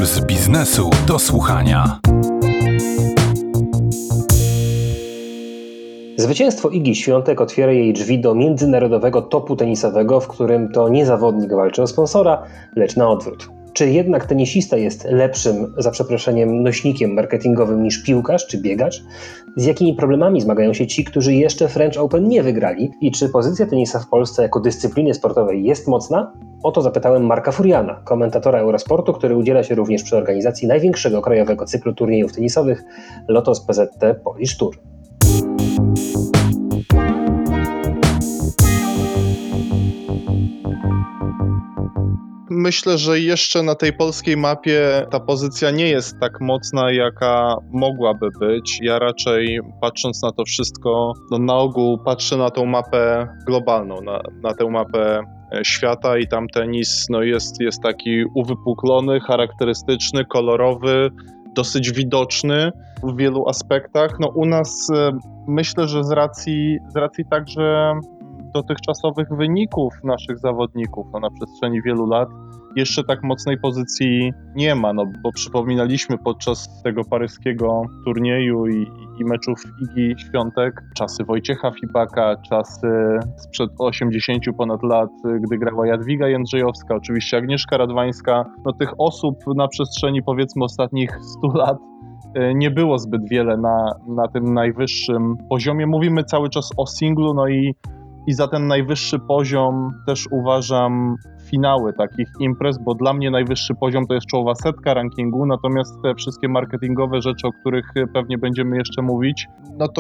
Z biznesu do słuchania. Zwycięstwo Igi Świątek otwiera jej drzwi do międzynarodowego topu tenisowego, w którym to nie zawodnik walczy o sponsora, lecz na odwrót. Czy jednak tenisista jest lepszym, za przeproszeniem, nośnikiem marketingowym niż piłkarz czy biegacz? Z jakimi problemami zmagają się ci, którzy jeszcze French Open nie wygrali? I czy pozycja tenisa w Polsce jako dyscypliny sportowej jest mocna? O to zapytałem Marka Furiana, komentatora Eurosportu, który udziela się również przy organizacji największego krajowego cyklu turniejów tenisowych Lotos PZT Polish Tour. Myślę, że jeszcze na tej polskiej mapie ta pozycja nie jest tak mocna, jaka mogłaby być. Ja raczej, patrząc na to wszystko, na ogół patrzę na tą mapę globalną, na tę mapę świata i tam tenis jest taki uwypuklony, charakterystyczny, kolorowy, dosyć widoczny w wielu aspektach. U nas myślę, że z racji także dotychczasowych wyników naszych zawodników na przestrzeni wielu lat jeszcze tak mocnej pozycji nie ma, bo przypominaliśmy podczas tego paryskiego turnieju i meczów Igi Świątek czasy Wojciecha Fibaka, czasy sprzed 80 ponad lat, gdy grała Jadwiga Jędrzejowska, oczywiście Agnieszka Radwańska. Tych osób na przestrzeni powiedzmy ostatnich 100 lat nie było zbyt wiele na tym najwyższym poziomie. Mówimy cały czas o singlu, i za ten najwyższy poziom też uważam finały takich imprez, bo dla mnie najwyższy poziom to jest czołowa setka rankingu, natomiast te wszystkie marketingowe rzeczy, o których pewnie będziemy jeszcze mówić, to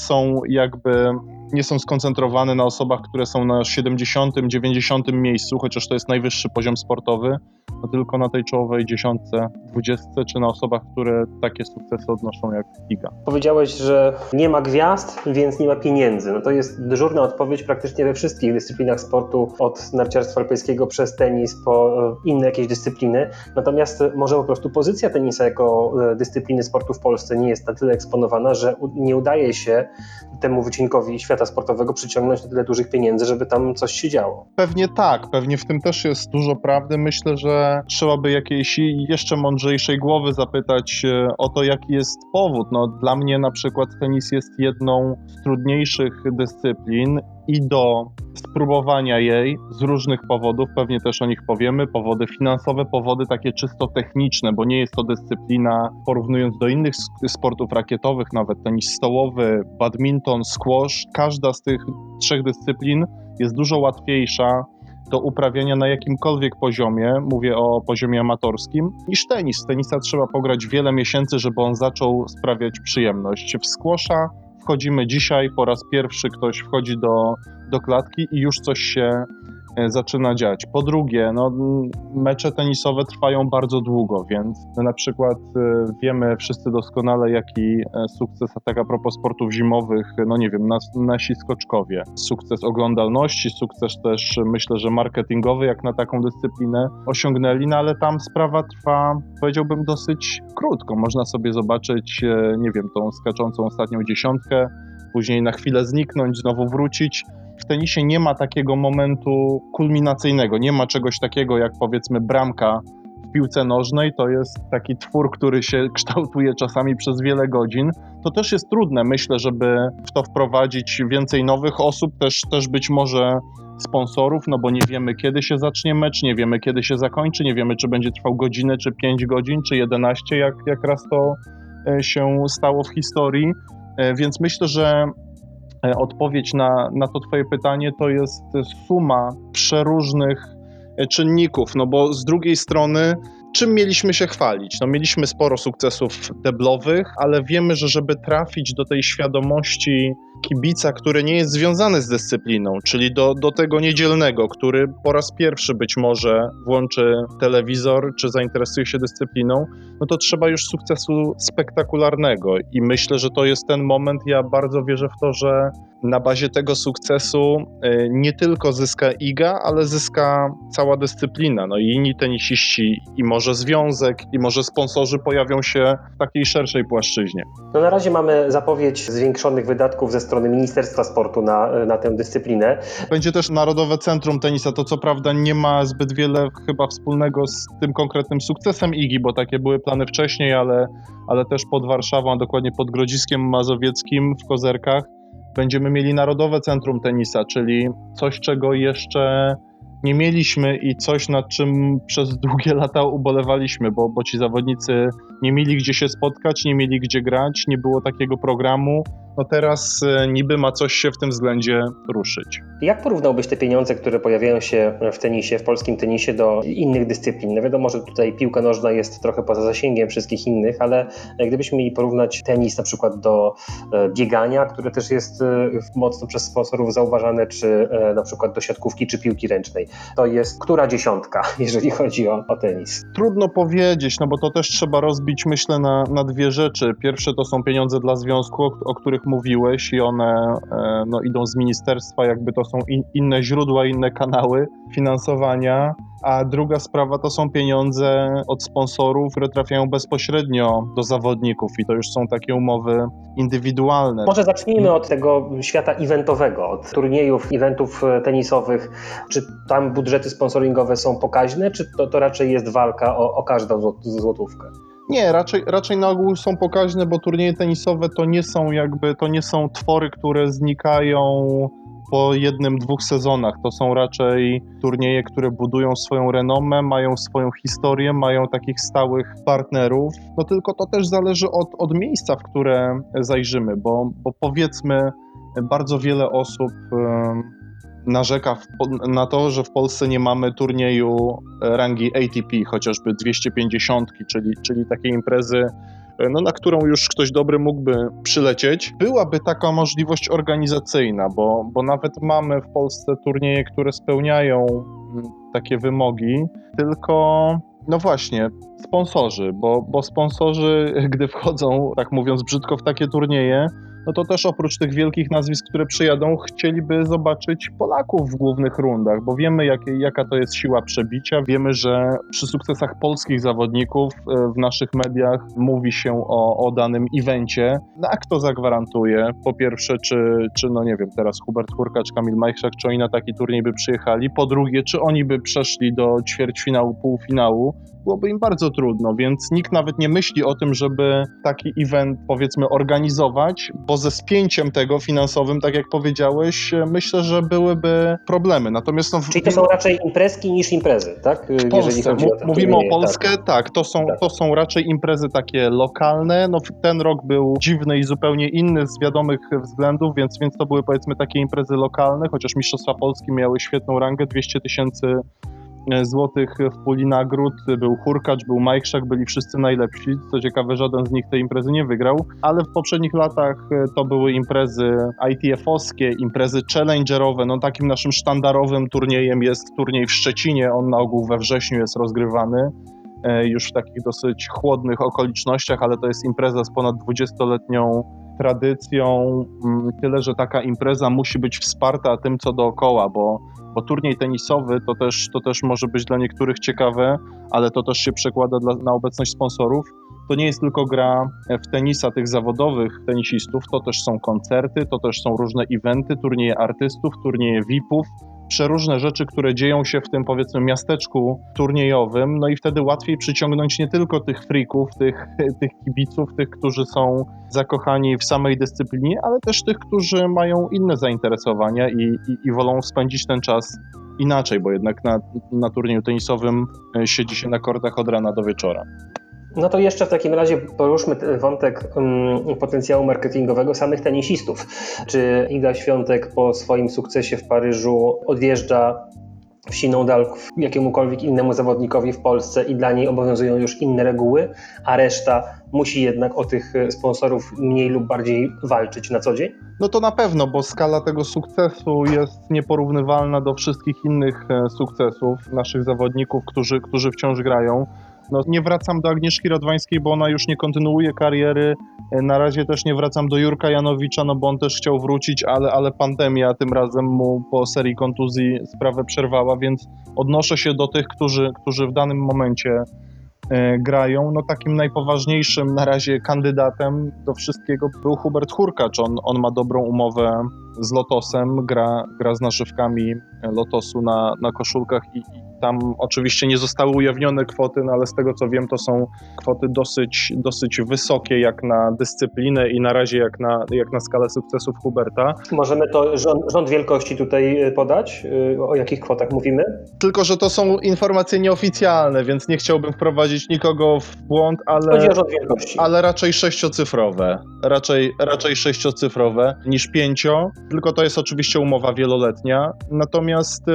nie są skoncentrowane na osobach, które są na 70., 90. miejscu, chociaż to jest najwyższy poziom sportowy, tylko na tej czołowej 10., 20., czy na osobach, które takie sukcesy odnoszą jak Iga. Powiedziałeś, że nie ma gwiazd, więc nie ma pieniędzy. To jest dyżurna odpowiedź praktycznie we wszystkich dyscyplinach sportu, od narciarstwa alpejskiego przez tenis po inne jakieś dyscypliny. Natomiast może po prostu pozycja tenisa jako dyscypliny sportu w Polsce nie jest na tyle eksponowana, że nie udaje się temu wycinkowi świata sportowego przyciągnąć na tyle dużych pieniędzy, żeby tam coś się działo. Pewnie tak, pewnie w tym też jest dużo prawdy. Myślę, że trzeba by jakiejś jeszcze mądrzejszej głowy zapytać o to, jaki jest powód. Dla mnie na przykład tenis jest jedną z trudniejszych dyscyplin i do spróbowania jej z różnych powodów, pewnie też o nich powiemy, powody finansowe, powody takie czysto techniczne, bo nie jest to dyscyplina, porównując do innych sportów rakietowych, nawet tenis stołowy, badminton, squash, każda z tych trzech dyscyplin jest dużo łatwiejsza do uprawiania na jakimkolwiek poziomie, mówię o poziomie amatorskim, niż tenis. W tenisa trzeba pograć wiele miesięcy, żeby on zaczął sprawiać przyjemność. W squasha wchodzimy dzisiaj, po raz pierwszy ktoś wchodzi do klatki i już coś się zaczyna dziać. Po drugie, mecze tenisowe trwają bardzo długo, więc na przykład wiemy wszyscy doskonale, jaki sukces, a tak a propos sportów zimowych, nasi skoczkowie. Sukces oglądalności, sukces też myślę, że marketingowy, jak na taką dyscyplinę osiągnęli, ale tam sprawa trwa, powiedziałbym, dosyć krótko. Można sobie zobaczyć, tą skaczącą ostatnią dziesiątkę, później na chwilę zniknąć, znowu wrócić. W tenisie nie ma takiego momentu kulminacyjnego, nie ma czegoś takiego jak powiedzmy bramka w piłce nożnej, to jest taki twór, który się kształtuje czasami przez wiele godzin. To też jest trudne, myślę, żeby w to wprowadzić więcej nowych osób, też być może sponsorów, bo nie wiemy kiedy się zacznie mecz, nie wiemy kiedy się zakończy, nie wiemy czy będzie trwał godzinę, czy 5 godzin, czy 11, jak raz to się stało w historii, więc myślę, że odpowiedź na to twoje pytanie to jest suma przeróżnych czynników, bo z drugiej strony czym mieliśmy się chwalić? Mieliśmy sporo sukcesów deblowych, ale wiemy, że żeby trafić do tej świadomości kibica, który nie jest związany z dyscypliną, czyli do tego niedzielnego, który po raz pierwszy być może włączy telewizor, czy zainteresuje się dyscypliną, to trzeba już sukcesu spektakularnego i myślę, że to jest ten moment. Ja bardzo wierzę w to, że na bazie tego sukcesu nie tylko zyska Iga, ale zyska cała dyscyplina, i inni tenisiści i może może związek i może sponsorzy pojawią się w takiej szerszej płaszczyźnie. No na razie mamy zapowiedź zwiększonych wydatków ze strony Ministerstwa Sportu na tę dyscyplinę. Będzie też Narodowe Centrum Tenisa. To co prawda nie ma zbyt wiele chyba wspólnego z tym konkretnym sukcesem IGI, bo takie były plany wcześniej, ale też pod Warszawą, a dokładnie pod Grodziskiem Mazowieckim w Kozerkach będziemy mieli Narodowe Centrum Tenisa, czyli coś, czego jeszcze nie mieliśmy i coś, nad czym przez długie lata ubolewaliśmy, bo ci zawodnicy nie mieli gdzie się spotkać, nie mieli gdzie grać, nie było takiego programu. No teraz niby ma coś się w tym względzie ruszyć. Jak porównałbyś te pieniądze, które pojawiają się w tenisie, w polskim tenisie do innych dyscyplin? No wiadomo, że tutaj piłka nożna jest trochę poza zasięgiem wszystkich innych, ale gdybyśmy mieli porównać tenis na przykład do biegania, które też jest mocno przez sponsorów zauważane, czy na przykład do siatkówki, czy piłki ręcznej, to jest która dziesiątka, jeżeli chodzi o tenis? Trudno powiedzieć, no bo to też trzeba rozbić, myślę, na dwie rzeczy. Pierwsze to są pieniądze dla związku, o których mówiłeś i one idą z ministerstwa, jakby to są inne źródła, inne kanały finansowania, a druga sprawa to są pieniądze od sponsorów, które trafiają bezpośrednio do zawodników i to już są takie umowy indywidualne. Może zacznijmy od tego świata eventowego, od turniejów, eventów tenisowych. Czy tam budżety sponsoringowe są pokaźne, czy to raczej jest walka o każdą złotówkę? Nie, raczej na ogół są pokaźne, bo turnieje tenisowe to nie są twory, które znikają po 1-2 sezonach. To są raczej turnieje, które budują swoją renomę, mają swoją historię, mają takich stałych partnerów. No tylko to też zależy od miejsca, w które zajrzymy, bo powiedzmy bardzo wiele osób narzeka na to, że w Polsce nie mamy turnieju rangi ATP, chociażby 250, czyli takiej imprezy, na którą już ktoś dobry mógłby przylecieć. Byłaby taka możliwość organizacyjna, bo nawet mamy w Polsce turnieje, które spełniają takie wymogi, tylko no właśnie, sponsorzy, bo sponsorzy, gdy wchodzą, tak mówiąc brzydko, w takie turnieje, no to też oprócz tych wielkich nazwisk, które przyjadą, chcieliby zobaczyć Polaków w głównych rundach, bo wiemy, jaka to jest siła przebicia. Wiemy, że przy sukcesach polskich zawodników w naszych mediach mówi się o danym evencie. No a kto zagwarantuje? Po pierwsze, czy no nie wiem, teraz Hubert Hurkacz, Kamil Majchrzak, czy oni na taki turniej by przyjechali? Po drugie, czy oni by przeszli do ćwierćfinału, półfinału? Byłoby im bardzo trudno, więc nikt nawet nie myśli o tym, żeby taki event, powiedzmy, organizować, bo ze spięciem tego finansowym, tak jak powiedziałeś, myślę, że byłyby problemy. Natomiast Czyli to są raczej imprezki niż imprezy, tak? W Polsce, mówimy o Polskę, tak, to są raczej imprezy takie lokalne. No, ten rok był dziwny i zupełnie inny z wiadomych względów, więc to były, powiedzmy, takie imprezy lokalne, chociaż Mistrzostwa Polski miały świetną rangę, 200 000 złotych w puli nagród, był Hurkacz, był Majchrzak, byli wszyscy najlepsi. Co ciekawe, żaden z nich tej imprezy nie wygrał, ale w poprzednich latach to były imprezy ITF-owskie, imprezy challengerowe. No takim naszym sztandarowym turniejem jest turniej w Szczecinie, on na ogół we wrześniu jest rozgrywany, już w takich dosyć chłodnych okolicznościach, ale to jest impreza z ponad 20-letnią tradycją, tyle że taka impreza musi być wsparta tym, co dookoła, bo turniej tenisowy to też może być dla niektórych ciekawe, ale to też się przekłada na obecność sponsorów. To nie jest tylko gra w tenisa tych zawodowych tenisistów, to też są koncerty, to też są różne eventy, turnieje artystów, turnieje VIP-ów, przeróżne rzeczy, które dzieją się w tym, powiedzmy, miasteczku turniejowym, no i wtedy łatwiej przyciągnąć nie tylko tych freaków, tych kibiców, tych, którzy są zakochani w samej dyscyplinie, ale też tych, którzy mają inne zainteresowania i wolą spędzić ten czas inaczej, bo jednak na turnieju tenisowym siedzi się na kortach od rana do wieczora. No to jeszcze w takim razie poruszmy wątek potencjału marketingowego samych tenisistów. Czy Iga Świątek po swoim sukcesie w Paryżu odjeżdża w siną dal jakiemukolwiek innemu zawodnikowi w Polsce i dla niej obowiązują już inne reguły, a reszta musi jednak o tych sponsorów mniej lub bardziej walczyć na co dzień? No to na pewno, bo skala tego sukcesu jest nieporównywalna do wszystkich innych sukcesów naszych zawodników, którzy wciąż grają. No, nie wracam do Agnieszki Radwańskiej, bo ona już nie kontynuuje kariery. Na razie też nie wracam do Jurka Janowicza, no bo on też chciał wrócić, ale pandemia tym razem mu po serii kontuzji sprawę przerwała, więc odnoszę się do tych, którzy w danym momencie grają. No takim najpoważniejszym na razie kandydatem do wszystkiego był Hubert Hurkacz. On ma dobrą umowę z Lotosem, gra z naszywkami Lotosu na koszulkach i tam oczywiście nie zostały ujawnione kwoty, no ale z tego co wiem, to są kwoty dosyć wysokie jak na dyscyplinę i na razie jak na skalę sukcesów Huberta. Możemy to rząd wielkości tutaj podać? O jakich kwotach mówimy? Tylko że to są informacje nieoficjalne, więc nie chciałbym wprowadzić nikogo w błąd, Chodzi o rząd wielkości. ale raczej sześciocyfrowe. Raczej sześciocyfrowe niż 5, tylko to jest oczywiście umowa wieloletnia. Natomiast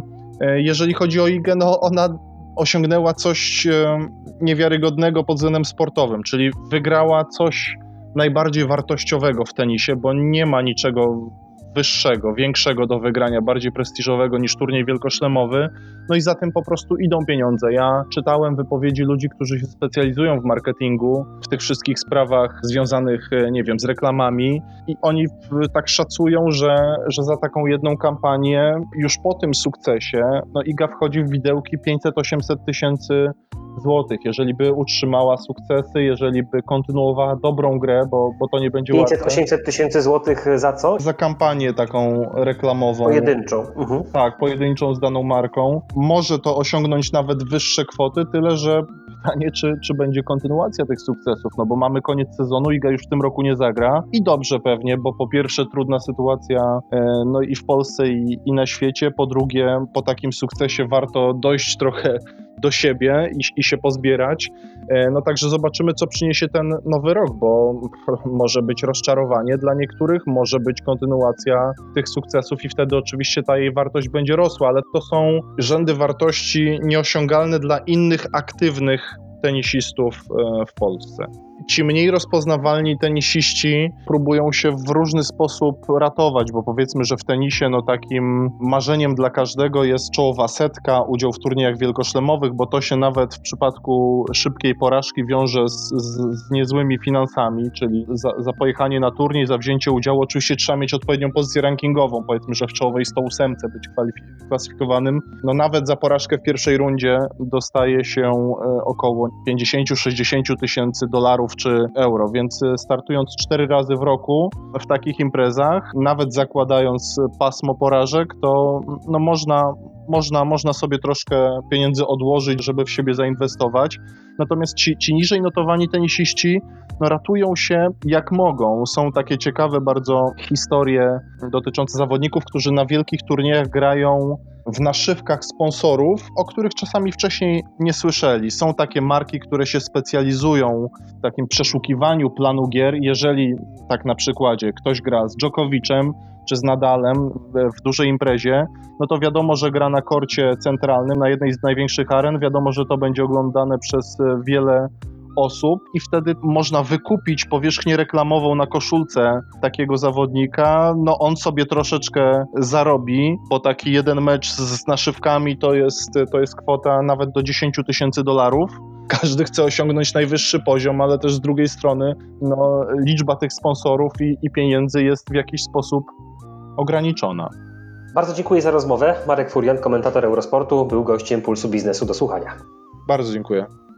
jeżeli chodzi o Igę, no ona osiągnęła coś niewiarygodnego pod względem sportowym, czyli wygrała coś najbardziej wartościowego w tenisie, bo nie ma niczego wyższego, większego do wygrania, bardziej prestiżowego niż turniej wielkoszlemowy, no i za tym po prostu idą pieniądze. Ja czytałem wypowiedzi ludzi, którzy się specjalizują w marketingu, w tych wszystkich sprawach związanych, nie wiem, z reklamami i oni tak szacują, że za taką jedną kampanię już po tym sukcesie, no Iga wchodzi w widełki 500-800 tysięcy złotych, jeżeli by utrzymała sukcesy, jeżeli by kontynuowała dobrą grę, bo to nie będzie łatwe. 500-800 tysięcy złotych za co? Za kampanię taką reklamową. Pojedynczą. Mhm. Tak, pojedynczą z daną marką. Może to osiągnąć nawet wyższe kwoty, tyle że pytanie, czy będzie kontynuacja tych sukcesów, no bo mamy koniec sezonu, Iga już w tym roku nie zagra i dobrze pewnie, bo po pierwsze trudna sytuacja no i w Polsce i na świecie, po drugie po takim sukcesie warto dojść trochę do siebie i się pozbierać. No także zobaczymy, co przyniesie ten nowy rok, bo może być rozczarowanie dla niektórych, może być kontynuacja tych sukcesów i wtedy oczywiście ta jej wartość będzie rosła, ale to są rzędy wartości nieosiągalne dla innych aktywnych tenisistów w Polsce. Ci mniej rozpoznawalni tenisiści próbują się w różny sposób ratować, bo powiedzmy, że w tenisie no takim marzeniem dla każdego jest czołowa setka, udział w turniejach wielkoszlemowych, bo to się nawet w przypadku szybkiej porażki wiąże z niezłymi finansami, czyli za pojechanie na turniej, za wzięcie udziału oczywiście trzeba mieć odpowiednią pozycję rankingową, powiedzmy, że w czołowej 108 być klasyfikowanym. No nawet za porażkę w pierwszej rundzie dostaje się około 50-60 tysięcy dolarów czy euro, więc startując 4 razy w roku w takich imprezach, nawet zakładając pasmo porażek, to no można sobie troszkę pieniędzy odłożyć, żeby w siebie zainwestować. Natomiast ci niżej notowani tenisiści no, ratują się jak mogą. Są takie ciekawe bardzo historie dotyczące zawodników, którzy na wielkich turniejach grają w naszywkach sponsorów, o których czasami wcześniej nie słyszeli. Są takie marki, które się specjalizują w takim przeszukiwaniu planu gier. Jeżeli, tak na przykładzie, ktoś gra z Djokovicem czy z Nadalem w dużej imprezie, no to wiadomo, że gra na korcie centralnym, na jednej z największych aren. Wiadomo, że to będzie oglądane przez wiele osób i wtedy można wykupić powierzchnię reklamową na koszulce takiego zawodnika. No on sobie troszeczkę zarobi, bo taki jeden mecz z naszywkami to jest kwota nawet do 10 tysięcy dolarów. Każdy chce osiągnąć najwyższy poziom, ale też z drugiej strony no, liczba tych sponsorów i pieniędzy jest w jakiś sposób ograniczona. Bardzo dziękuję za rozmowę. Marek Furian, komentator Eurosportu, był gościem Pulsu Biznesu do słuchania. Bardzo dziękuję.